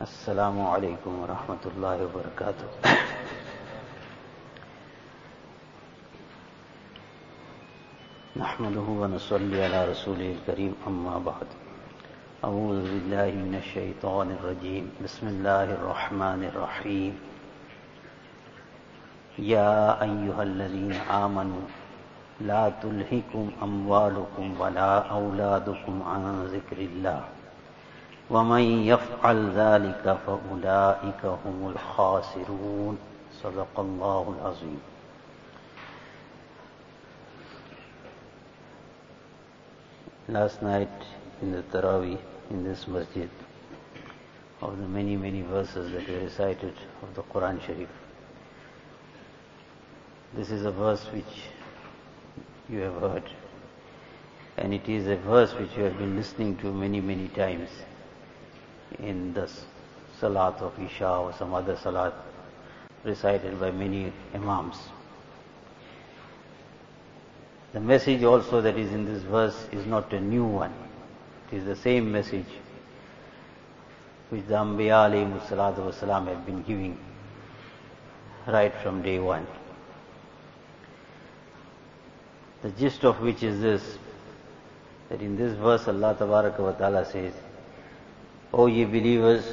السلام عليكم ورحمة الله وبركاته. نحمده ونصلي على رسوله الكريم أما بعد. أعوذ بالله من الشيطان الرجيم. بسم الله الرحمن الرحيم. يا أيها الذين آمنوا لا تلهكم أموالكم ولا أولادكم عن ذكر الله ومن يفعل ذلك فأولئك هم الخاسرون. صدق الله العظيم. Last night in the Taraweeh in this masjid, of the many verses that were recited of the Quran Sharif, this is a verse which you have heard, and it is a verse which you have been listening to many times in the Salat of Isha or some other Salat recited by many Imams. The message also that is in this verse is not a new one. It is the same message which the Anbiya alayhimu salatu wasalam have been giving right from day one. The gist of which is this, that in this verse Allah Tabaraka wa Ta'ala says, O ye believers,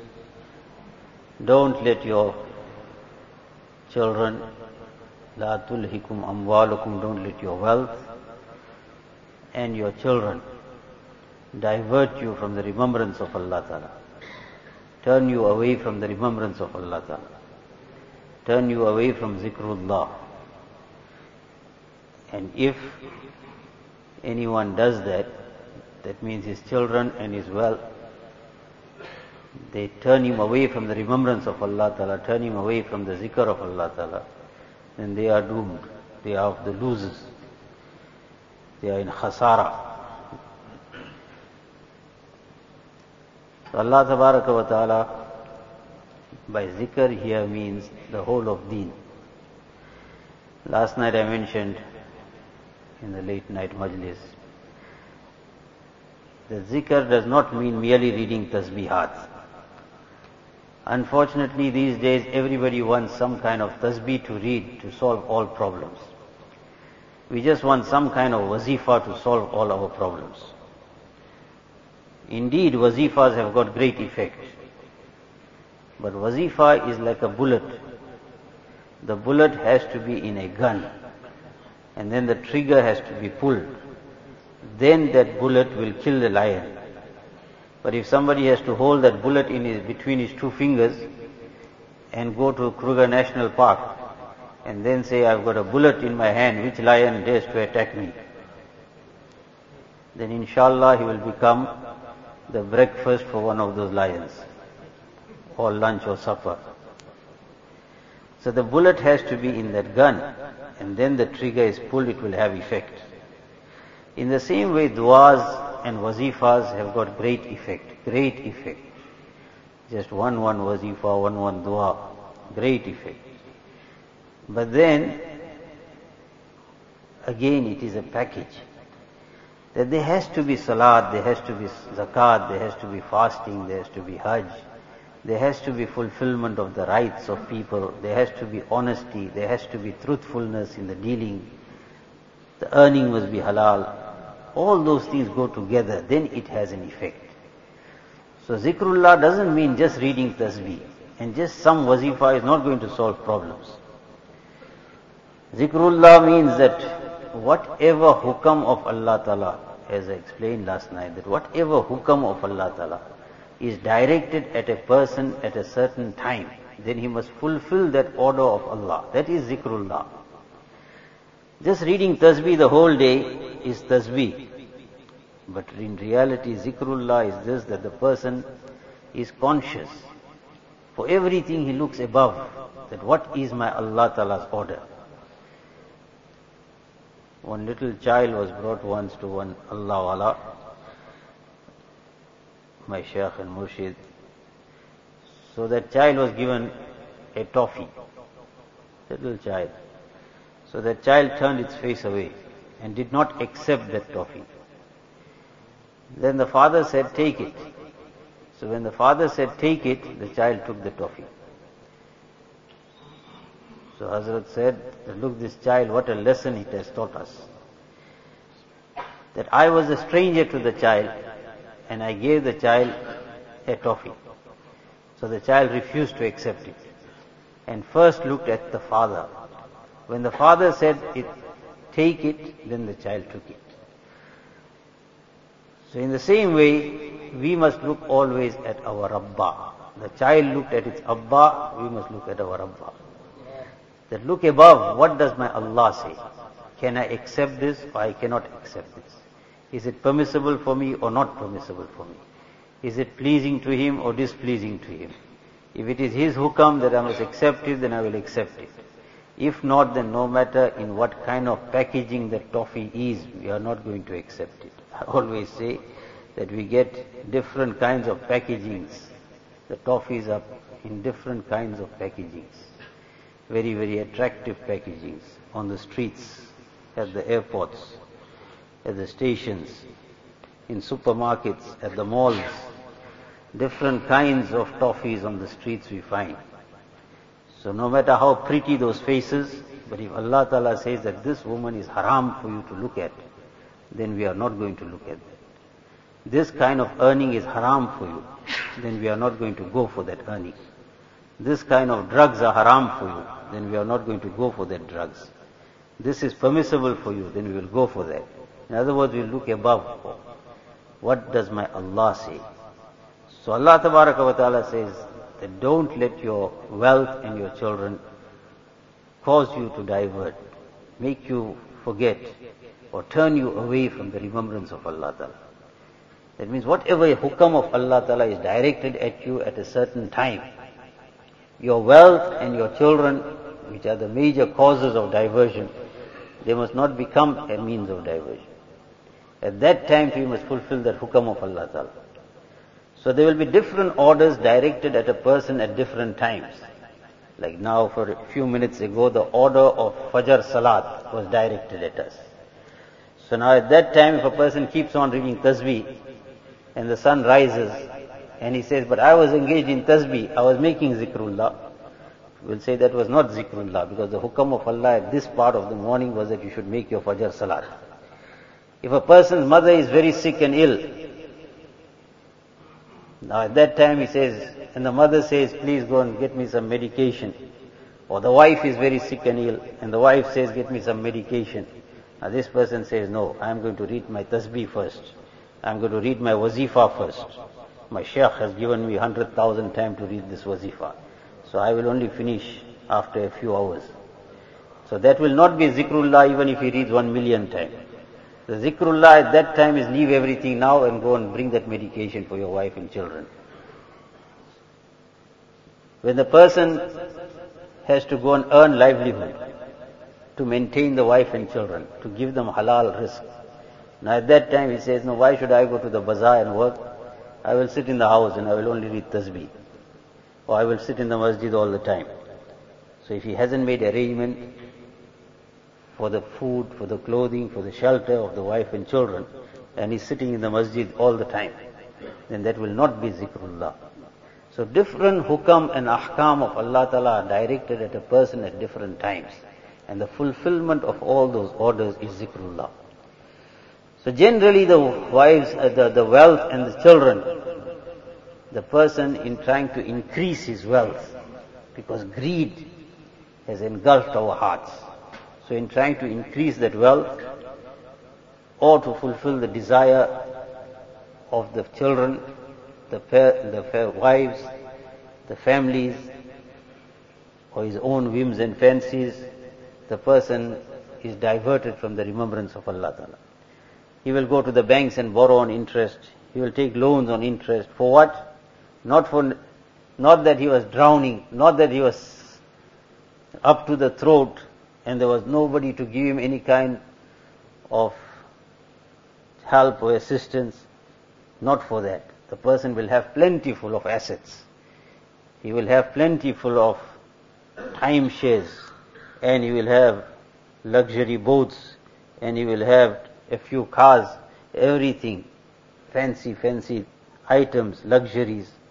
don't let your children, la tulhikum amwalukum, don't let your wealth and your children divert you from the remembrance of Allah Ta'ala, turn you away from the remembrance of Allah Ta'ala, turn you away from zikrullah. And if anyone does that, that means his children and his wealth, they turn him away from the remembrance of Allah Ta'ala, turn him away from the zikr of Allah Ta'ala, then they are doomed. They are of the losers. They are in khasara. So Allah Tabaraka wa Ta'ala, by zikr here means the whole of deen. Last night I mentioned in the late night majlis, the zikr does not mean merely reading tasbihat. Unfortunately, these days everybody wants some kind of tasbih to read to solve all problems. We just want some kind of wazifa to solve all our problems. Indeed, wazifas have got great effect. But wazifa is like a bullet. The bullet has to be in a gun, and then the trigger has to be pulled. Then that bullet will kill the lion. But if somebody has to hold that bullet between his two fingers and go to Kruger National Park and then say, I've got a bullet in my hand, which lion dares to attack me? Then inshallah he will become the breakfast for one of those lions, or lunch or supper. So the bullet has to be in that gun, and then the trigger is pulled, it will have effect. In the same way, du'as and wazifas have got great effect. Just one wazifa, one dua, great effect. But then, again it is a package. That there has to be salat, there has to be zakat, there has to be fasting, there has to be hajj, there has to be fulfillment of the rights of people, there has to be honesty, there has to be truthfulness in the dealing, the earning must be halal. All those things go together, then it has an effect. So zikrullah doesn't mean just reading tasbih, and just some wazifa is not going to solve problems. Zikrullah means that whatever hukam of Allah Ta'ala, as I explained last night, that whatever hukam of Allah Ta'ala is directed at a person at a certain time, then he must fulfill that order of Allah. That is zikrullah. Just reading tasbih the whole day is tasbih. But in reality, zikrullah is this, that the person is conscious. For everything he looks above, that what is my Allah Ta'ala's order. One little child was brought once to one Allah Wala, my Shaykh and Murshid. So that child was given a toffee, little child. So that child turned its face away and did not accept that toffee. Then the father said, take it. So when the father said, take it, the child took the toffee. So Hazrat said, look, this child, what a lesson it has taught us. That I was a stranger to the child and I gave the child a toffee. So the child refused to accept it and first looked at the father. When the father said, take it, then the child took it. So in the same way, we must look always at our Rabba. The child looked at its Abba, we must look at our Rabba. That look above, what does my Allah say? Can I accept this or I cannot accept this? Is it permissible for me or not permissible for me? Is it pleasing to him or displeasing to him? If it is his hukam that I must accept it, then I will accept it. If not, then no matter in what kind of packaging the toffee is, we are not going to accept it. I always say that we get different kinds of packagings. The toffees are in different kinds of packagings. Very, very attractive packagings on the streets, at the airports, at the stations, in supermarkets, at the malls. Different kinds of toffees on the streets we find. So no matter how pretty those faces, but if Allah Ta'ala says that this woman is haram for you to look at, then we are not going to look at that. This kind of earning is haram for you, then we are not going to go for that earning. This kind of drugs are haram for you, then we are not going to go for that drugs. This is permissible for you, then we will go for that. In other words, we will look above. What does my Allah say? So Allah Tabaraka wa Ta'ala says that don't let your wealth and your children cause you to divert, make you forget, or turn you away from the remembrance of Allah Ta'ala. That means whatever hukam of Allah Ta'ala is directed at you at a certain time, your wealth and your children, which are the major causes of diversion, they must not become a means of diversion. At that time we must fulfill that hukam of Allah Ta'ala. So there will be different orders directed at a person at different times. Like now, for a few minutes ago, the order of Fajr Salat was directed at us. So now at that time, if a person keeps on reading Tasbih, and the sun rises, and he says, but I was engaged in Tasbih, I was making Zikrullah, we'll say that was not Zikrullah, because the hukam of Allah at this part of the morning was that you should make your Fajr Salat. If a person's mother is very sick and ill, now at that time he says, and the mother says, please go and get me some medication. Or the wife is very sick and ill, and the wife says, get me some medication. Now this person says, no, I am going to read my tasbih first. I am going to read my wazifa first. My shaykh has given me 100,000 times to read this wazifa. So I will only finish after a few hours. So that will not be zikrullah even if he reads 1,000,000 times. The zikrullah at that time is leave everything now and go and bring that medication for your wife and children. When the person has to go and earn livelihood to maintain the wife and children, to give them halal rizq. Now at that time he says, no, why should I go to the bazaar and work? I will sit in the house and I will only read tasbih. Or I will sit in the masjid all the time. So if he hasn't made arrangement for the food, for the clothing, for the shelter of the wife and children, and he's sitting in the masjid all the time, then that will not be zikrullah. So different hukam and ahkam of Allah Ta'ala are directed at a person at different times. And the fulfillment of all those orders is zikrullah. So generally the wives, the wealth and the children, the person in trying to increase his wealth, because greed has engulfed our hearts. So in trying to increase that wealth, or to fulfill the desire of the children, the wives, the families, or his own whims and fancies, the person is diverted from the remembrance of Allah Ta'ala. He will go to the banks and borrow on interest. He will take loans on interest. For what? Not that he was drowning, not that he was up to the throat and there was nobody to give him any kind of help or assistance. Not for that. The person will have plentiful of assets. He will have plentiful of timeshares, and he will have luxury boats, and he will have a few cars, everything, fancy items, luxuries.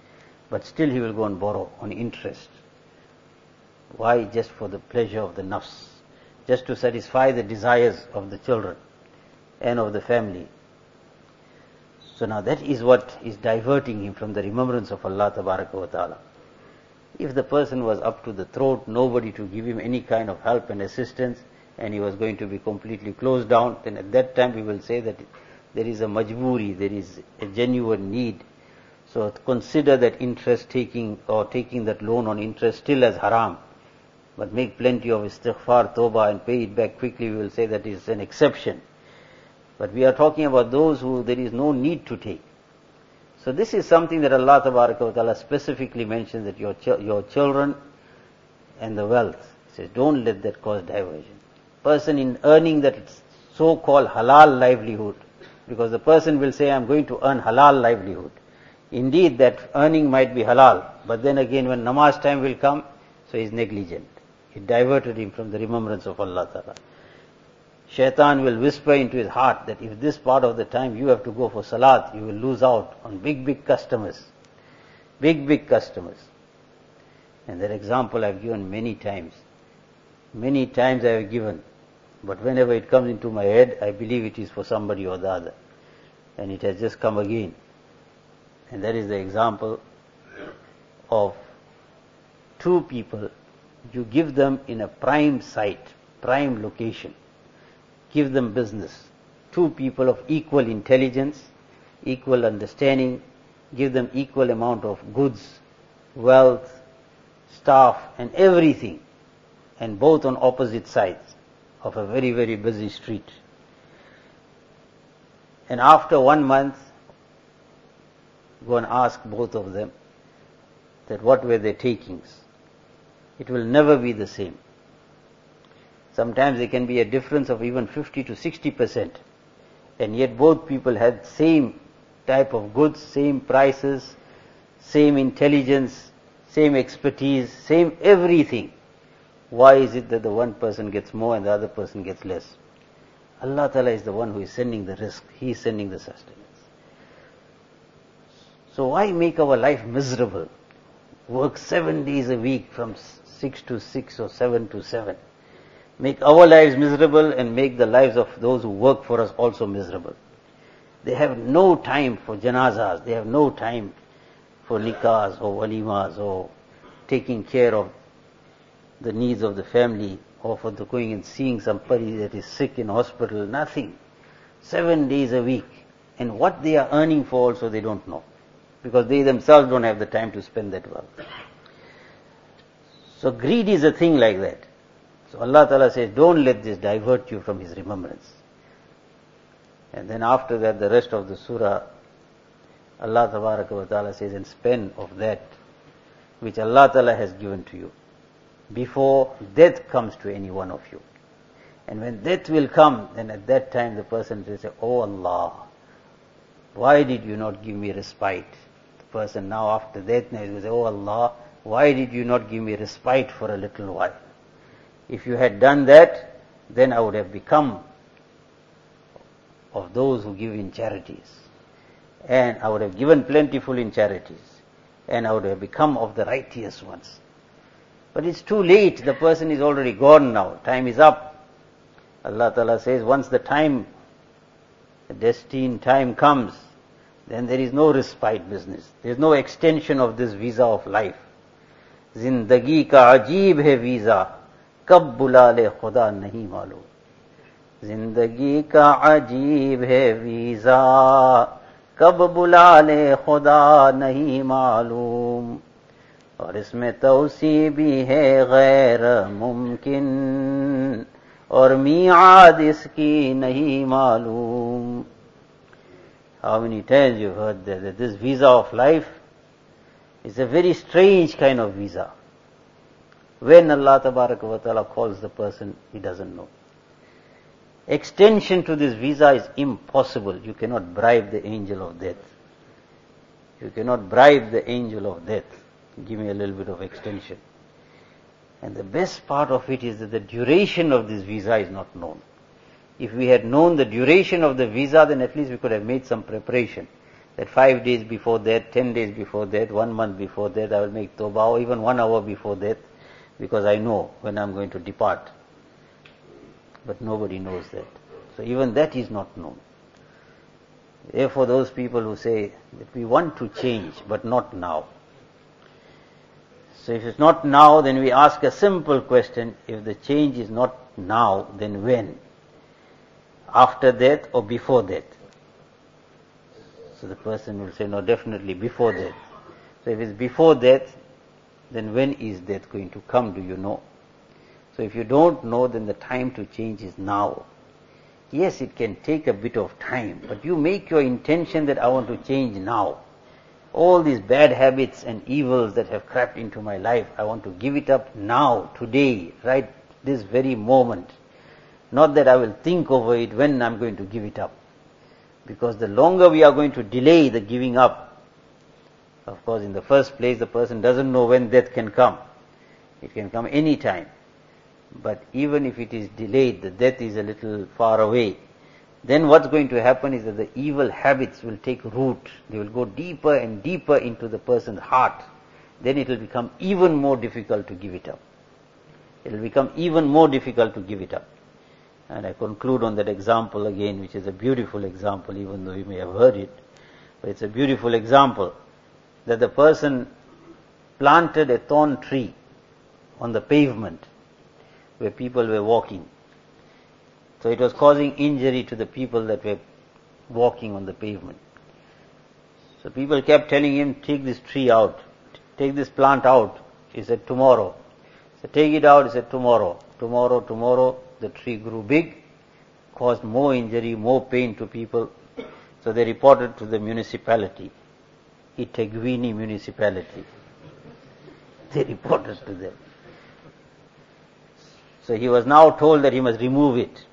but still he will go and borrow on interest. Why? Just for the pleasure of the nafs, just to satisfy the desires of the children and of the family. So now that is what is diverting him from the remembrance of Allah Tabaraka wa Ta'ala. If the person was up to the throat, nobody to give him any kind of help and assistance, and he was going to be completely closed down, then at that time we will say that there is a majburi, there is a genuine need. So consider that interest taking or taking that loan on interest still as haram. But make plenty of istighfar, tawbah and pay it back quickly, we will say that is an exception. But we are talking about those who there is no need to take. So this is something that Allah Tabaraka wa Ta'ala specifically mentions, that your children and the wealth. He says, don't let that cause diversion. Person in earning that so-called halal livelihood, because the person will say, I'm going to earn halal livelihood. Indeed, that earning might be halal, but then again when namaz time will come, so he is negligent. It diverted him from the remembrance of Allah Ta'ala. Shaitan will whisper into his heart that if this part of the time you have to go for salat, you will lose out on big customers. Big customers. And that example I have given many times. Many times I have given. But whenever it comes into my head, I believe it is for somebody or the other. And it has just come again. And that is the example of two people. You give them in a prime site, prime location. Give them business. Two people of equal intelligence, equal understanding. Give them equal amount of goods, wealth, staff and everything. And both on opposite sides of a very busy street. And after 1 month, go and ask both of them that what were their takings. It will never be the same. Sometimes there can be a difference of even 50 to 60%. And yet both people had same type of goods, same prices, same intelligence, same expertise, same everything. Why is it that the one person gets more and the other person gets less? Allah Ta'ala is the one who is sending the rizq. He is sending the sustenance. So why make our life miserable? Work 7 days a week from 6 to 6 or 7 to 7. Make our lives miserable and make the lives of those who work for us also miserable. They have no time for janazas. They have no time for nikahs or walimas or taking care of the needs of the family or for the going and seeing somebody that is sick in hospital. Nothing. 7 days a week. And what they are earning for also they don't know. Because they themselves don't have the time to spend that wealth. So greed is a thing like that. So Allah Ta'ala says, don't let this divert you from His remembrance. And then after that, the rest of the surah, Allah Ta'ala says, and spend of that which Allah Ta'ala has given to you before death comes to any one of you. And when death will come, then at that time the person will say, oh Allah, why did you not give me respite? The person now after death now will say, oh Allah, why did you not give me respite for a little while? If you had done that, then I would have become of those who give in charities. And I would have given plentiful in charities. And I would have become of the righteous ones. But it's too late. The person is already gone now. Time is up. Allah Ta'ala says, once the time, the destined time comes, then there is no respite business. There is no extension of this visa of life. Zindagi ka ajeeb hai visa. कब बुला ले खुदा नहीं मालूम. जिंदगी का अजीब है वीजा, कब बुला ले खुदा नहीं मालूम. और इसमें तौसी भी है गैर मुमकिन, और मीआद इसकी नहीं मालूम. How many times you've heard that this visa of life is a very strange kind of visa. When Allah Tabaraka wa Ta'ala calls the person, he doesn't know. Extension to this visa is impossible. You cannot bribe the angel of death. You cannot bribe the angel of death. Give me a little bit of extension. And the best part of it is that the duration of this visa is not known. If we had known the duration of the visa, then at least we could have made some preparation. that 5 days before that, 10 days before that, 1 month before that, I will make tawbah, or even 1 hour before that, because I know when I'm going to depart. But nobody knows that. So even that is not known. Therefore, those people who say that we want to change, but not now. So if it's not now, then we ask a simple question: if the change is not now, then when? After that or before that? So the person will say, no, definitely before that. So if it's before that, then when is that going to come, do you know? So if you don't know, then the time to change is now. Yes, it can take a bit of time, but you make your intention that I want to change now. All these bad habits and evils that have crept into my life, I want to give it up now, today, right this very moment. Not that I will think over it when I'm going to give it up. Because the longer we are going to delay the giving up, of course in the first place the person doesn't know when death can come. It can come any time. But even if it is delayed, the death is a little far away, then what's going to happen is that the evil habits will take root. They will go deeper and deeper into the person's heart. Then it will become even more difficult to give it up. It will become even more difficult to give it up. And I conclude on that example again, which is a beautiful example, even though you may have heard it. But it's a beautiful example that the person planted a thorn tree on the pavement where people were walking. So it was causing injury to the people that were walking on the pavement. So people kept telling him, take this tree out, take this plant out. He said, tomorrow. So take it out, he said, tomorrow. Tomorrow, the tree grew big, caused more injury, more pain to people. So they reported to the municipality, Itegwini municipality. They reported to them. So he was now told that he must remove it.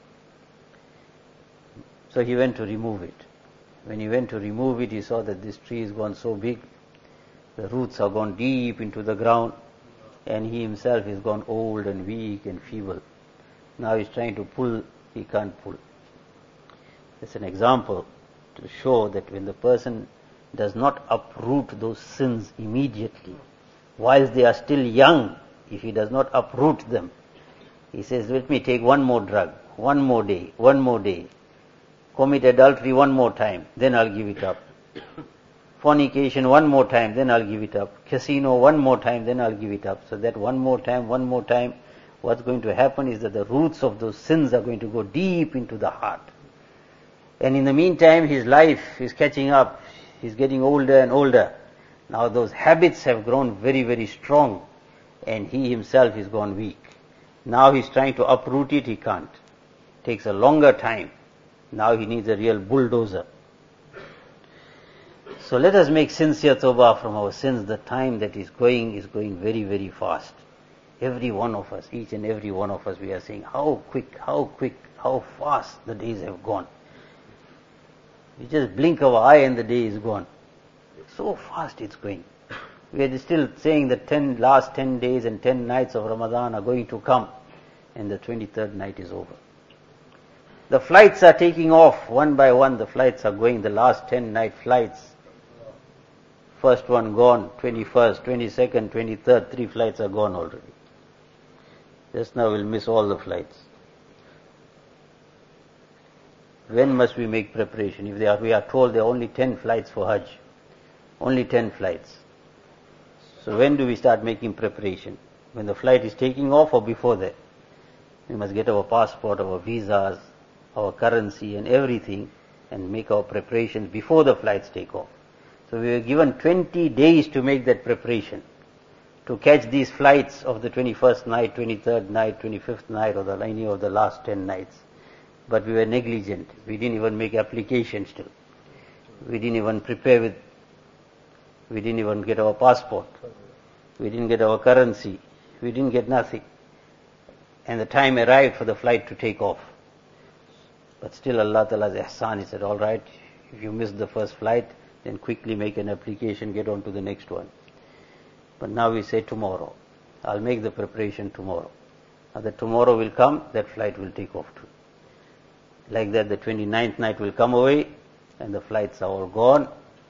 So he went to remove it. When he went to remove it, he saw that this tree has gone so big, the roots have gone deep into the ground, and he himself is gone old and weak and feeble. Now he's trying to pull, he can't pull. It's an example to show that when the person does not uproot those sins immediately, whilst they are still young, if he does not uproot them, he says, let me take one more drug, one more day, commit adultery one more time, then I'll give it up. Fornication one more time, then I'll give it up. Casino one more time, then I'll give it up. So that one more time, what's going to happen is that the roots of those sins are going to go deep into the heart. And in the meantime, his life is catching up. He's getting older and older. Now those habits have grown very, very strong, and he himself is gone weak. Now he's trying to uproot it, he can't. It takes a longer time. Now he needs a real bulldozer. So let us make sincere tawbah from our sins. The time that is going very, very fast. Every one of us, each and every one of us, we are saying, how quick, how fast the days have gone. We just blink our eye and the day is gone. So fast it's going. We are still saying the last 10 days and 10 nights of Ramadan are going to come, and the 23rd night is over. The flights are taking off one by one. The flights are going, the last 10 night flights. First one gone, 21st, 22nd, 23rd, 3 flights are gone already. Just now we'll miss all the flights. When must we make preparation? If we are told there are only 10 flights for Hajj, only 10 flights. So when do we start making preparation? When the flight is taking off or before that? We must get our passport, our visas, our currency and everything, and make our preparations before the flights take off. So we were given 20 days to make that preparation, to catch these flights of the 21st night, 23rd night, 25th night, or any of the last 10 nights. But we were negligent. We didn't even make application still. We didn't even prepare we didn't even get our passport. We didn't get our currency. We didn't get nothing. And the time arrived for the flight to take off. But still Allah Ta'ala's ihsan, He said, all right, if you missed the first flight, then quickly make an application, get on to the next one. But now we say tomorrow. I'll make the preparation tomorrow. Now that tomorrow will come, that flight will take off too. Like that, the 29th night will come away, and the flights are all gone,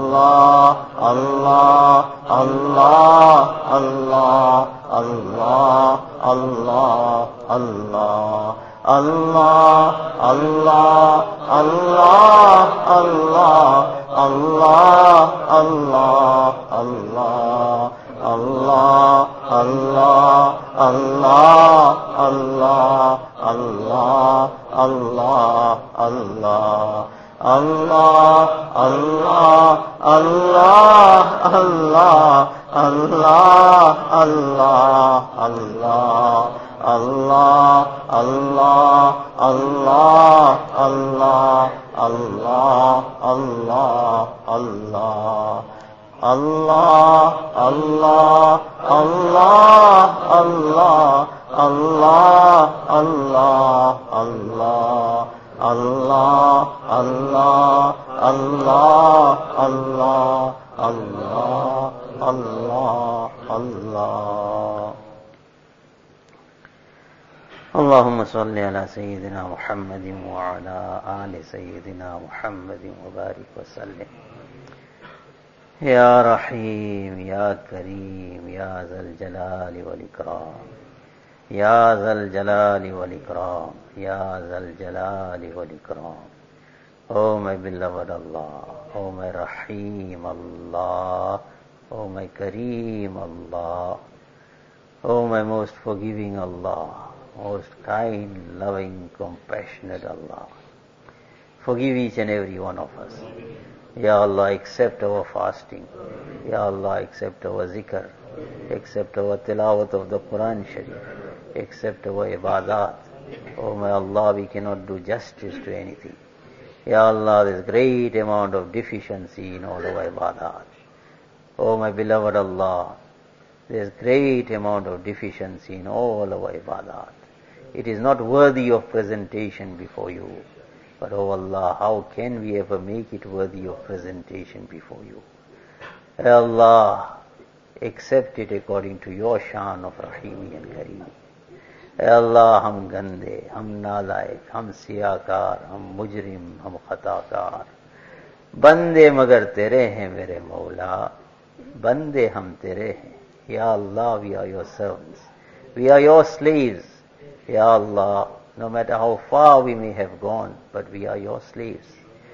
Allah, Allah, Allah, Allah, Allah, Allah, Allah. Allah, Allah, Allah, Allah, Allah, Allah, Allah, Allah, Allah, Allah, Allah, Allah, Allah, Allah. Allah, Allah, Allah, Allah, Allah, Allah, Allah. Allah, Allah, Allah, Allah, Allah, Allah, Allah. Allah, Allah, Allah, Allah, Allah, Allah, Allah. Allah, Allah, Allah, Allah, Allah, Allah, Allah. Allahumma salli ala Sayyidina Muhammadin wa ala ali Sayyidina Muhammadin wa barik wa sallim. Ya Rahim, Ya Kareem, Ya Zal Jalali wal Ikram. Ya Zal Jalali wal Ikram, Ya Zal Jalali wal Ikram. Oh my beloved Allah, oh my Rahim Allah, oh my Kareem Allah, oh my most forgiving Allah, most kind, loving, compassionate Allah. Forgive each and every one of us. Ya Allah, accept our fasting. Ya Allah, accept our zikr. Accept our tilawat of the Quran Sharif. Accept our ibadat. Oh my Allah, we cannot do justice to anything. Ya Allah, there is great amount of deficiency in all our ibadat. Oh my beloved Allah, there is great amount of deficiency in all our ibadat. It is not worthy of presentation before you. But oh Allah, how can we ever make it worthy of presentation before you? Ya Allah, accept it according to your shan of Rahimi and Kareem. Ya Allah, hum gande, hum nalaik, hum siyakar, hum mujrim, hum khatakar. Bande magar tere hain mere Mawla, bande hum tere hain. Ya Allah, we are your servants. We are your slaves. Ya Allah, no matter how far we may have gone, but we are your slaves.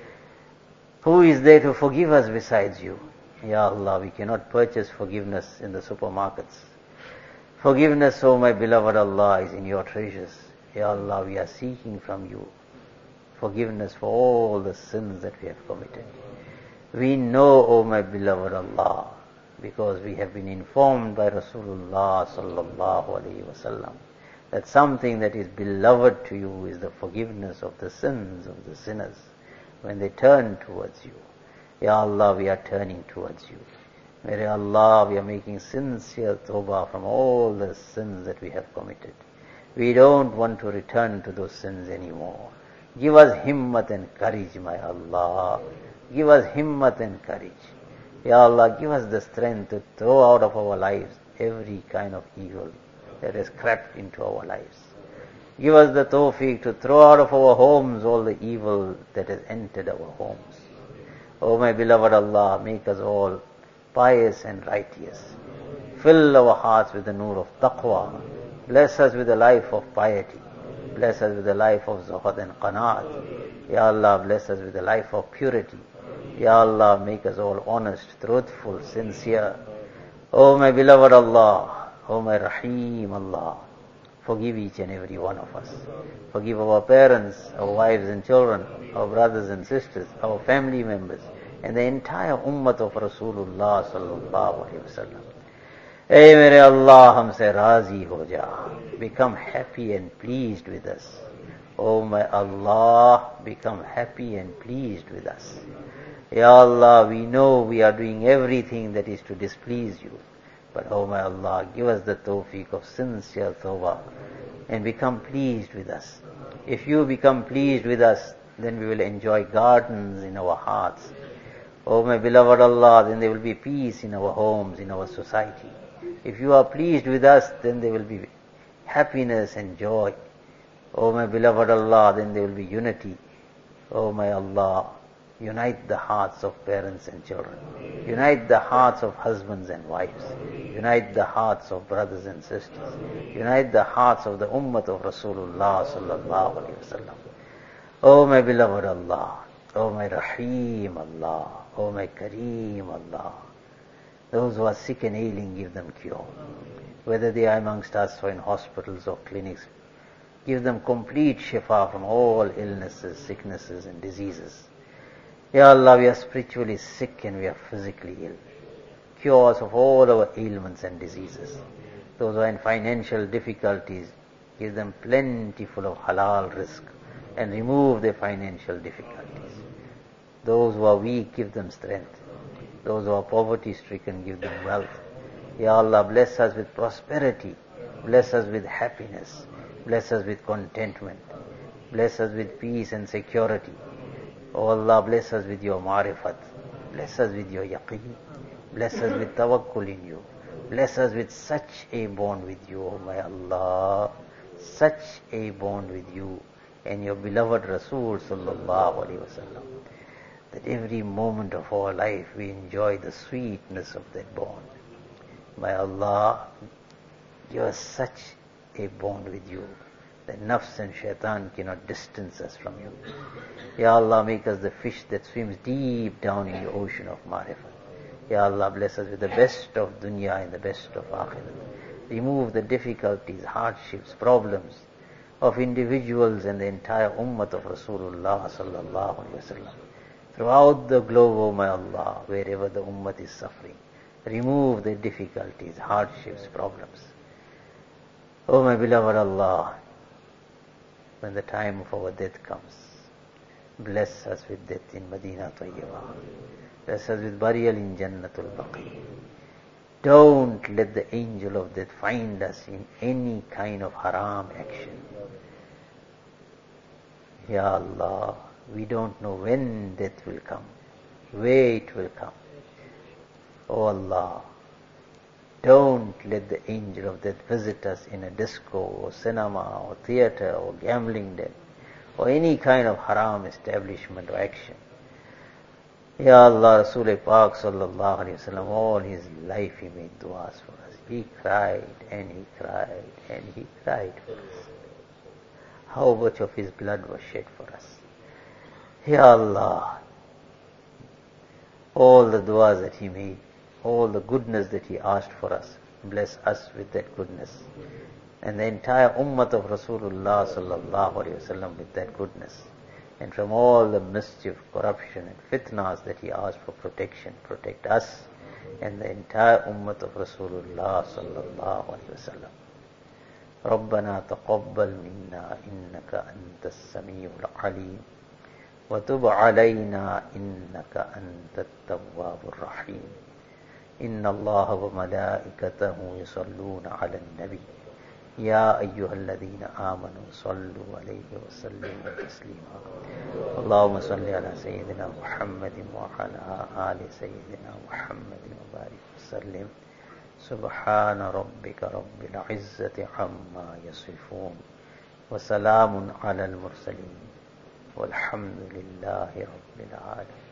Who is there to forgive us besides you? Ya Allah, we cannot purchase forgiveness in the supermarkets. Forgiveness, O my beloved Allah, is in your treasures. Ya Allah, we are seeking from you forgiveness for all the sins that we have committed. We know, O my beloved Allah, because we have been informed by Rasulullah sallallahu alaihi wasallam, that something that is beloved to you is the forgiveness of the sins of the sinners when they turn towards you. Ya Allah, we are turning towards you. May Allah, we are making sincere tawbah from all the sins that we have committed. We don't want to return to those sins anymore. Give us himmat and courage, my Allah. Give us himmat and courage. Ya Allah, give us the strength to throw out of our lives every kind of evil that has crept into our lives. Give us the tawfiq to throw out of our homes all the evil that has entered our homes. O my beloved Allah, make us all pious and righteous. Fill our hearts with the nur of taqwa. Bless us with a life of piety. Bless us with a life of zuhud and qanaat. Ya Allah, bless us with a life of purity. Ya Allah, make us all honest, truthful, sincere. O my beloved Allah, O my Rahim Allah, forgive each and every one of us. Forgive our parents, our wives and children, our brothers and sisters, our family members, and the entire ummah of Rasulullah sallallahu alaihi wasallam. Hey mere Allah, humse razi ho ja. Become happy and pleased with us. Oh my Allah, become happy and pleased with us. Ya Allah, we know we are doing everything that is to displease you. But oh my Allah, give us the tawfiq of sincere tawbah and become pleased with us. If you become pleased with us, then we will enjoy gardens in our hearts. Oh my beloved Allah, then there will be peace in our homes, in our society. If you are pleased with us, then there will be happiness and joy. Oh my beloved Allah, then there will be unity. Oh my Allah, Unite the hearts of parents and children. Unite the hearts of husbands and wives. Unite the hearts of brothers and sisters. Unite the hearts of the ummah of Rasulullah sallallahu alaihi wasallam. O my beloved Allah, O my Rahim Allah, O my Kareem Allah, those who are sick and ailing, give them cure. Whether they are amongst us or in hospitals or clinics, give them complete shifa from all illnesses, sicknesses and diseases. Ya Allah, we are spiritually sick and we are physically ill. Cure us of all our ailments and diseases. Those who are in financial difficulties, give them plentiful of halal rizq and remove their financial difficulties. Those who are weak, give them strength. Those who are poverty stricken, give them wealth. Ya Allah, bless us with prosperity. Bless us with happiness. Bless us with contentment. Bless us with peace and security. Oh Allah, bless us with your marifat. Bless us with your yaqeen. Bless us with tawakkul in you. Bless us with such a bond with you, oh my Allah. Such a bond with you and your beloved Rasul sallallahu alaihi wasallam, that every moment of our life we enjoy the sweetness of that bond. My Allah, give us such a bond with you that nafs and shaitan cannot distance us from you. Ya Allah, make us the fish that swims deep down in the ocean of marifat. Ya Allah, bless us with the best of dunya and the best of akhirat. Remove the difficulties, hardships, problems of individuals and the entire ummah of Rasulullah sallallahu alaihi wasallam. Throughout the globe, O my Allah, wherever the ummah is suffering, remove the difficulties, hardships, problems. O my beloved Allah, when the time of our death comes, bless us with death in Madinah Tayyibah. Bless us with burial in Jannatul Baqi. Don't let the angel of death find us in any kind of haram action. Ya Allah, we don't know when death will come, where it will come. Oh Allah, don't let the angel of death visit us in a disco or cinema or theater or gambling den or any kind of haram establishment or action. Ya Allah, Rasul Pak sallallahu alayhi wa sallam, all his life he made du'as for us. He cried and he cried and he cried for us. How much of his blood was shed for us. Ya Allah, all the du'as that he made, all the goodness that he asked for us, bless us with that goodness. And the entire ummah of Rasulullah sallallahu alayhi wa sallam with that goodness. And from all the mischief, corruption and fitnas that he asked for protection, protect us and the entire ummah of Rasulullah sallallahu alayhi wa sallam. ربنا تقبل منا إنك أنت السميع العليم وتب علينا إنك أنت التواب الرحيم إن الله وملائكته يصلون على النبي يا أيها الذين آمنوا صلوا عليه وسلموا تسليما اللهم صل على سيدنا محمد وعلى آل سيدنا محمد وبارك وسلم سبحان ربك رب العزة عما يصفون وسلام على المرسلين والحمد لله رب العالمين.